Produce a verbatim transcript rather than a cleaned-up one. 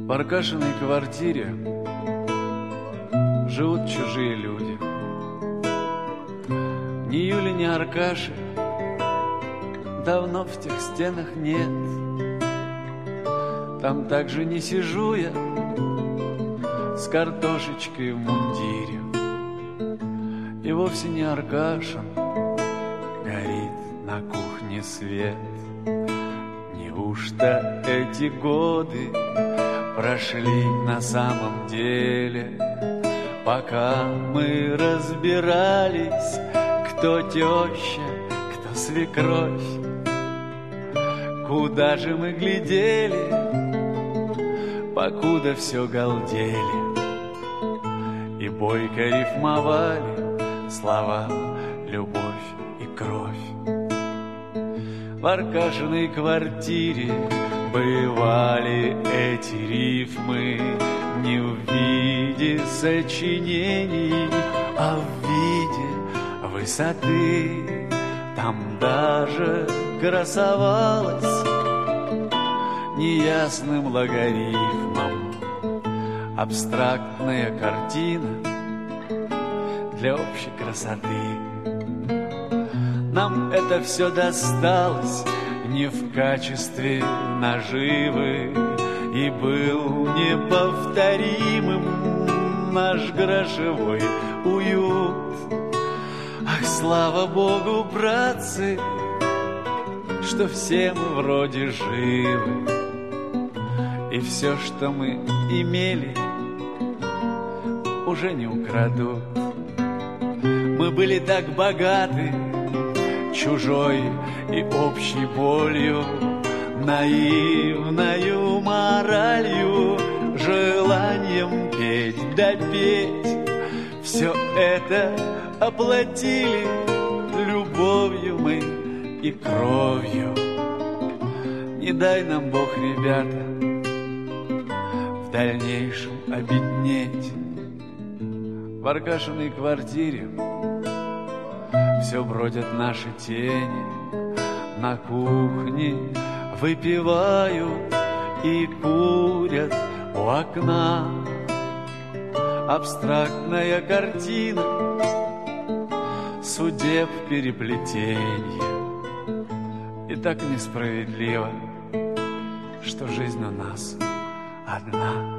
В Аркашиной квартире живут чужие люди. Ни Юли, ни Аркаши давно в тех стенах нет. Там также не сижу я с картошечкой в мундире. И вовсе не Аркашин горит на кухне свет. Неужто эти годы прошли на самом деле, пока мы разбирались, кто теща, кто свекровь? Куда же мы глядели, покуда все галдели, и бойко рифмовали слова «любовь» и «кровь». В Аркашиной квартире бывали эти рифмы не в виде сочинений, а в виде высоты. Там даже красовалась неясным логарифмом абстрактная картина для общей красоты. Нам это все досталось не в качестве наживы, и был неповторимым наш грошевой уют. Ах, слава Богу, братцы, что все мы вроде живы, и все, что мы имели, уже не украдут. Мы были так богаты чужой и общей болью, наивною моралью, желанием петь да петь. Все это оплатили любовью мы и кровью. Не дай нам Бог, ребята, в дальнейшем обеднеть. В Аркашиной квартире все бродят наши тени, на кухне выпивают и курят у окна. Абстрактная картина судеб переплетенье. И так несправедливо, что жизнь у нас одна.